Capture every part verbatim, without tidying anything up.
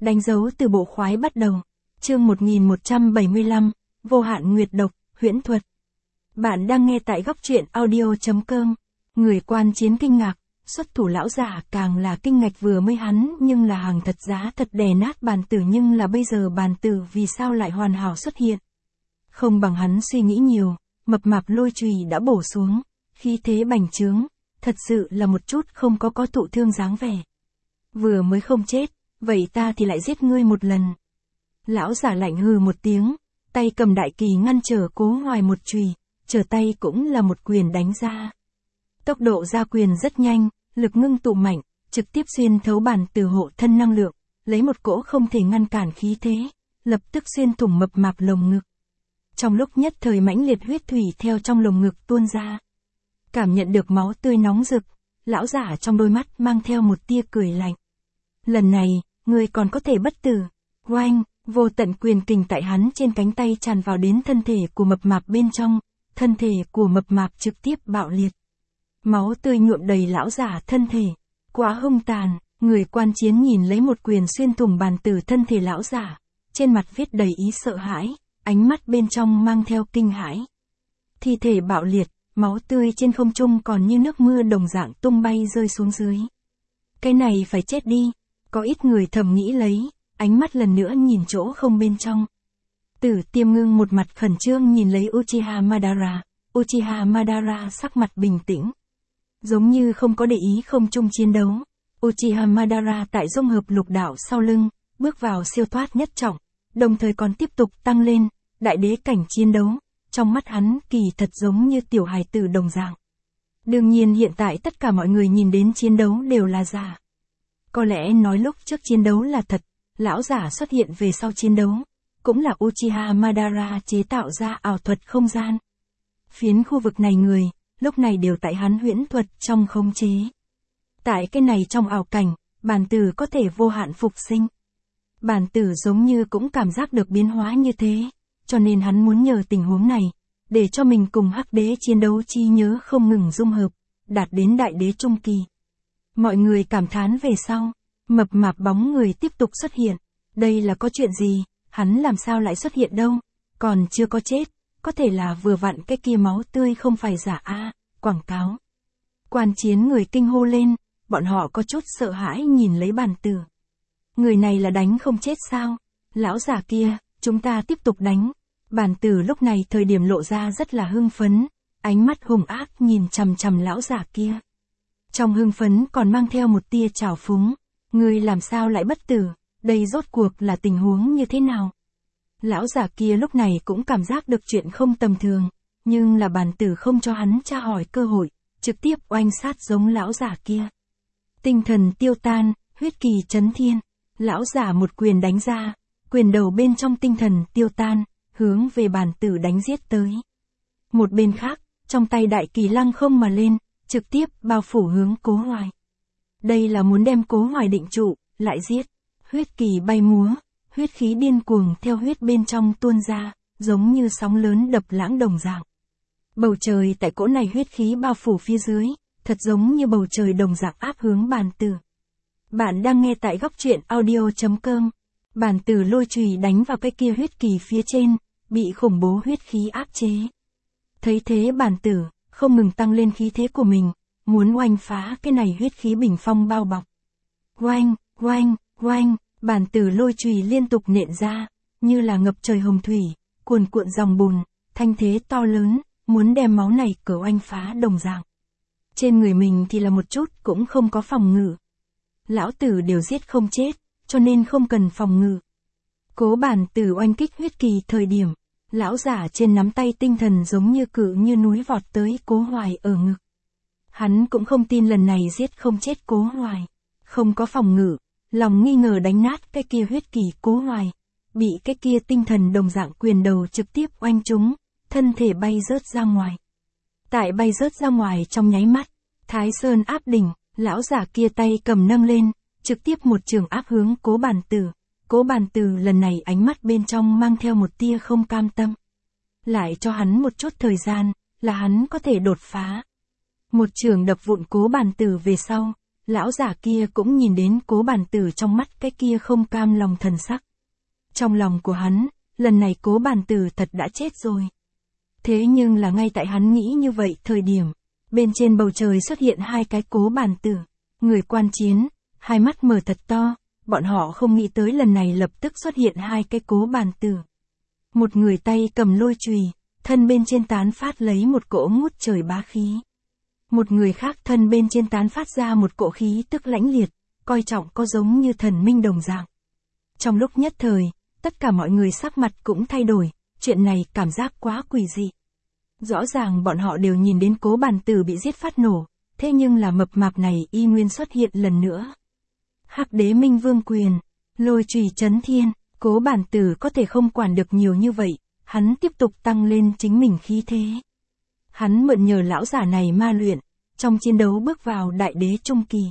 Đánh dấu từ bộ khoái bắt đầu. Chương một nghìn một trăm bảy mươi lăm, vô hạn nguyệt độc, huyễn thuật. Bạn đang nghe tại góc truyện audio chấm com. Người quan chiến kinh ngạc, xuất thủ lão giả càng là kinh ngạc, vừa mới hắn nhưng là hàng thật giá thật đè nát bàn tử, nhưng là bây giờ bàn tử vì sao lại hoàn hảo xuất hiện. Không bằng hắn suy nghĩ nhiều, mập mạp lôi chùy đã bổ xuống, khí thế bành trướng, thật sự là một chút không có có thụ thương dáng vẻ. Vừa mới không chết, vậy ta thì lại giết ngươi một lần. Lão giả lạnh hừ một tiếng, tay cầm đại kỳ ngăn trở Cố Hoài một chùy, trở tay cũng là một quyền đánh ra. Tốc độ ra quyền rất nhanh, lực ngưng tụ mạnh, trực tiếp xuyên thấu bàn tử hộ thân năng lượng, lấy một cỗ không thể ngăn cản khí thế, lập tức xuyên thủng mập mạp lồng ngực. Trong lúc nhất thời mãnh liệt huyết thủy theo trong lồng ngực tuôn ra. Cảm nhận được máu tươi nóng rực, lão giả trong đôi mắt mang theo một tia cười lạnh. Lần này, ngươi còn có thể bất tử. Oanh, vô tận quyền kình tại hắn trên cánh tay tràn vào đến thân thể của mập mạp bên trong, thân thể của mập mạp trực tiếp bạo liệt. Máu tươi nhuộm đầy lão giả thân thể, quá hung tàn, người quan chiến nhìn lấy một quyền xuyên thủng bàn tử thân thể lão giả, trên mặt viết đầy ý sợ hãi, ánh mắt bên trong mang theo kinh hãi. Thi thể bạo liệt, máu tươi trên không trung còn như nước mưa đồng dạng tung bay rơi xuống dưới. Cái này phải chết đi, có ít người thầm nghĩ lấy, ánh mắt lần nữa nhìn chỗ không bên trong. Tử Tiêm Ngưng một mặt khẩn trương nhìn lấy Uchiha Madara, Uchiha Madara sắc mặt bình tĩnh, giống như không có để ý không chung chiến đấu. Uchiha Madara tại dung hợp lục đạo sau lưng, bước vào siêu thoát nhất trọng, đồng thời còn tiếp tục tăng lên, đại đế cảnh chiến đấu, trong mắt hắn kỳ thật giống như tiểu hài tử đồng dạng. Đương nhiên hiện tại tất cả mọi người nhìn đến chiến đấu đều là giả. Có lẽ nói lúc trước chiến đấu là thật, lão giả xuất hiện về sau chiến đấu, cũng là Uchiha Madara chế tạo ra ảo thuật không gian. Phiến khu vực này người, lúc này đều tại hắn huyễn thuật trong khống chế. Tại cái này trong ảo cảnh, bàn tử có thể vô hạn phục sinh. Bàn tử giống như cũng cảm giác được biến hóa như thế, cho nên hắn muốn nhờ tình huống này, để cho mình cùng hắc đế chiến đấu trí nhớ không ngừng dung hợp, đạt đến đại đế trung kỳ. Mọi người cảm thán về sau, mập mạp bóng người tiếp tục xuất hiện. Đây là có chuyện gì, hắn làm sao lại xuất hiện đâu, còn chưa có chết, có thể là vừa vặn cái kia máu tươi không phải giả a, quảng cáo. Quan chiến người kinh hô lên, bọn họ có chút sợ hãi nhìn lấy bàn tử. Người này là đánh không chết sao? Lão giả kia, chúng ta tiếp tục đánh. Bàn tử lúc này thời điểm lộ ra rất là hưng phấn, ánh mắt hung ác nhìn chằm chằm lão giả kia. Trong hưng phấn còn mang theo một tia trào phúng, ngươi làm sao lại bất tử, đây rốt cuộc là tình huống như thế nào? Lão giả kia lúc này cũng cảm giác được chuyện không tầm thường, nhưng là bàn tử không cho hắn tra hỏi cơ hội, trực tiếp oanh sát giống lão giả kia. Tinh thần tiêu tan, huyết kỳ chấn thiên, lão giả một quyền đánh ra, quyền đầu bên trong tinh thần tiêu tan, hướng về bàn tử đánh giết tới. Một bên khác, trong tay đại kỳ lăng không mà lên, trực tiếp bao phủ hướng Cố Hoài. Đây là muốn đem Cố Hoài định trụ, lại giết. Huyết kỳ bay múa, huyết khí điên cuồng theo huyết bên trong tuôn ra, giống như sóng lớn đập lãng đồng dạng. Bầu trời tại cỗ này huyết khí bao phủ phía dưới, thật giống như bầu trời đồng dạng áp hướng bàn tử. Bạn đang nghe tại góc truyện audio chấm com. Bàn tử lôi chùy đánh vào cái kia huyết kỳ phía trên, bị khủng bố huyết khí áp chế. Thấy thế bàn tử, không ngừng tăng lên khí thế của mình, muốn oanh phá cái này huyết khí bình phong bao bọc. Oanh, oanh, oanh, bàn tử lôi chùy liên tục nện ra, như là ngập trời hồng thủy, cuồn cuộn dòng bùn, thanh thế to lớn, muốn đem máu này cỡ oanh phá đồng dạng. Trên người mình thì là một chút cũng không có phòng ngự. Lão tử đều giết không chết, cho nên không cần phòng ngự. Cố bàn tử oanh kích huyết kỳ thời điểm, lão giả trên nắm tay tinh thần giống như cự như núi vọt tới Cố Hoài ở ngực. Hắn cũng không tin lần này giết không chết Cố Hoài, không có phòng ngự, lòng nghi ngờ đánh nát cái kia huyết kỳ Cố Hoài, bị cái kia tinh thần đồng dạng quyền đầu trực tiếp oanh trúng, thân thể bay rớt ra ngoài. Tại bay rớt ra ngoài trong nháy mắt, Thái Sơn áp đỉnh, lão giả kia tay cầm nâng lên, trực tiếp một trường áp hướng Cố bàn tử. Cố bàn tử lần này ánh mắt bên trong mang theo một tia không cam tâm. Lại cho hắn một chút thời gian, là hắn có thể đột phá. Một trường đập vụn Cố bàn tử về sau, lão giả kia cũng nhìn đến Cố Bản Tử trong mắt cái kia không cam lòng thần sắc. Trong lòng của hắn, lần này Cố Bản Tử thật đã chết rồi. Thế nhưng là ngay tại hắn nghĩ như vậy thời điểm, bên trên bầu trời xuất hiện hai cái Cố Bản Tử, người quan chiến, hai mắt mở thật to, bọn họ không nghĩ tới lần này lập tức xuất hiện hai cái Cố Bản Tử. Một người tay cầm lôi chùy, thân bên trên tán phát lấy một cỗ ngút trời bá khí. Một người khác thân bên trên tán phát ra một cỗ khí tức lãnh liệt, coi trọng có giống như thần minh đồng dạng. Trong lúc nhất thời, tất cả mọi người sắc mặt cũng thay đổi, chuyện này cảm giác quá quỷ dị. Rõ ràng bọn họ đều nhìn đến Cố Bản Tử bị giết phát nổ, thế nhưng là mập mạp này y nguyên xuất hiện lần nữa. Hắc Đế Minh Vương quyền, lôi chùy chấn thiên, Cố Bản Tử có thể không quản được nhiều như vậy, hắn tiếp tục tăng lên chính mình khí thế. Hắn mượn nhờ lão giả này ma luyện, trong chiến đấu bước vào đại đế trung kỳ.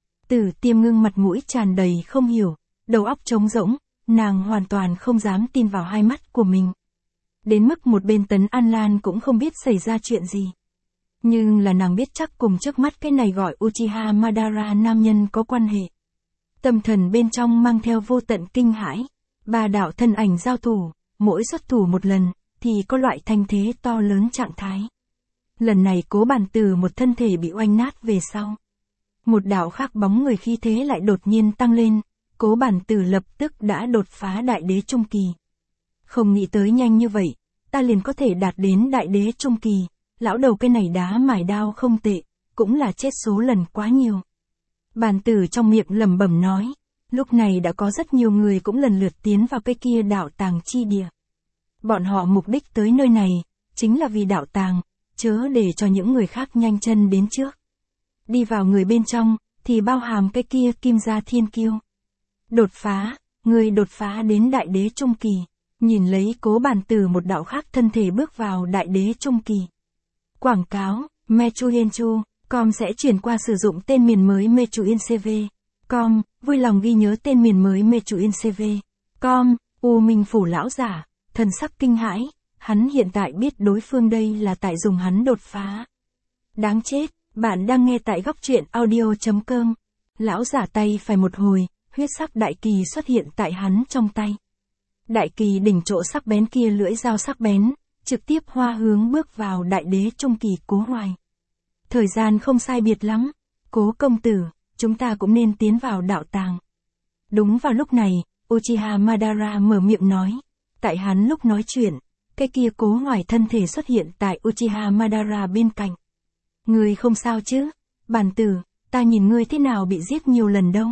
Tử Tiêm Ngưng mặt mũi tràn đầy không hiểu, đầu óc trống rỗng, nàng hoàn toàn không dám tin vào hai mắt của mình. Đến mức một bên Tấn An Lan cũng không biết xảy ra chuyện gì. Nhưng là nàng biết chắc cùng trước mắt cái này gọi Uchiha Madara nam nhân có quan hệ. Tâm thần bên trong mang theo vô tận kinh hãi, ba đạo thân ảnh giao thủ, mỗi xuất thủ một lần, thì có loại thanh thế to lớn trạng thái. Lần này Cố Bản Tử một thân thể bị oanh nát về sau. Một đạo khác bóng người khí thế lại đột nhiên tăng lên, Cố Bản Tử lập tức đã đột phá đại đế trung kỳ. Không nghĩ tới nhanh như vậy, ta liền có thể đạt đến đại đế trung kỳ, lão đầu cái này đá mài đao không tệ, cũng là chết số lần quá nhiều. Bản Tử trong miệng lẩm bẩm nói, lúc này đã có rất nhiều người cũng lần lượt tiến vào cái kia đạo tàng chi địa. Bọn họ mục đích tới nơi này, chính là vì đạo tàng, chớ để cho những người khác nhanh chân đến trước. Đi vào người bên trong, thì bao hàm cái kia Kim Gia Thiên Kiêu. Đột phá, người đột phá đến đại đế trung kỳ, nhìn lấy Cố Bản Tử một đạo khác thân thể bước vào đại đế trung kỳ. Quảng cáo, Mechuyenchu, com sẽ chuyển qua sử dụng tên miền mới Mechuincv. Com, vui lòng ghi nhớ tên miền mới Mechuincv. Com, U Minh Phủ lão giả, thần sắc kinh hãi, hắn hiện tại biết đối phương đây là tại dùng hắn đột phá. Đáng chết, bạn đang nghe tại góc truyện audio.com. Lão giả tay phải một hồi, huyết sắc đại kỳ xuất hiện tại hắn trong tay. Đại kỳ đỉnh chỗ sắc bén kia lưỡi dao sắc bén, trực tiếp hoa hướng bước vào đại đế trung kỳ Cố Hoài. Thời gian không sai biệt lắm, Cố công tử, chúng ta cũng nên tiến vào đạo tàng. Đúng vào lúc này, Uchiha Madara mở miệng nói. Tại hắn lúc nói chuyện, cái kia Cố Hoài thân thể xuất hiện tại Uchiha Madara bên cạnh. Ngươi không sao chứ? Bản Tử, ta nhìn ngươi thế nào bị giết nhiều lần đâu?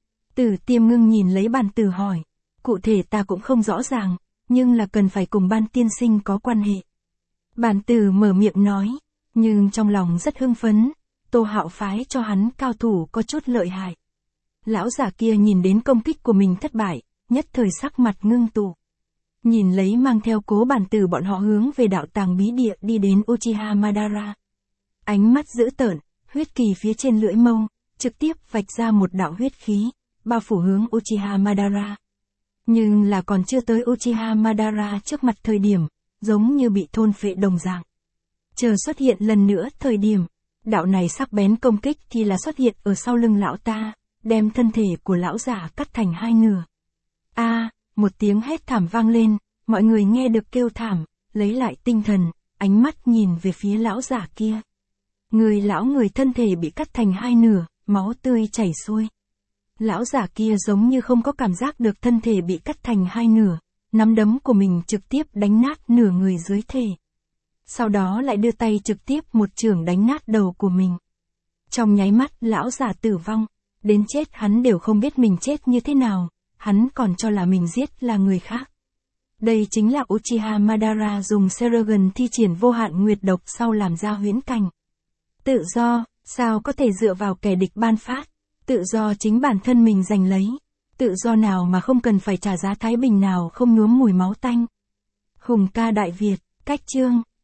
Tử Tiêm Ngưng nhìn lấy Bản Tử hỏi. Cụ thể ta cũng không rõ ràng, nhưng là cần phải cùng Ban tiên sinh có quan hệ. Bản Tử mở miệng nói, nhưng trong lòng rất hưng phấn, Tô Hạo phái cho hắn cao thủ có chút lợi hại. Lão giả kia nhìn đến công kích của mình thất bại, nhất thời sắc mặt ngưng tụ. Nhìn lấy mang theo Cố Bản Tử bọn họ hướng về đạo tàng bí địa đi đến Uchiha Madara. Ánh mắt dữ tợn, huyết kỳ phía trên lưỡi mâu, trực tiếp vạch ra một đạo huyết khí, bao phủ hướng Uchiha Madara. Nhưng là còn chưa tới Uchiha Madara trước mặt thời điểm, giống như bị thôn phệ đồng dạng. Chờ xuất hiện lần nữa thời điểm, đạo này sắc bén công kích thì là xuất hiện ở sau lưng lão ta, đem thân thể của lão giả cắt thành hai nửa. A, à, một tiếng hét thảm vang lên, mọi người nghe được kêu thảm, lấy lại tinh thần, ánh mắt nhìn về phía lão giả kia. Người lão người thân thể bị cắt thành hai nửa, máu tươi chảy xuôi. Lão giả kia giống như không có cảm giác được thân thể bị cắt thành hai nửa, nắm đấm của mình trực tiếp đánh nát nửa người dưới thể. Sau đó lại đưa tay trực tiếp một chưởng đánh nát đầu của mình. Trong nháy mắt lão giả tử vong, đến chết hắn đều không biết mình chết như thế nào, hắn còn cho là mình giết là người khác. Đây chính là Uchiha Madara dùng Sharingan thi triển vô hạn nguyệt độc sau làm ra huyễn cảnh. Tự do, sao có thể dựa vào kẻ địch ban phát, tự do chính bản thân mình giành lấy, tự do nào mà không cần phải trả giá thái bình nào không nhuốm mùi máu tanh. Hùng ca Đại Việt, cách chương.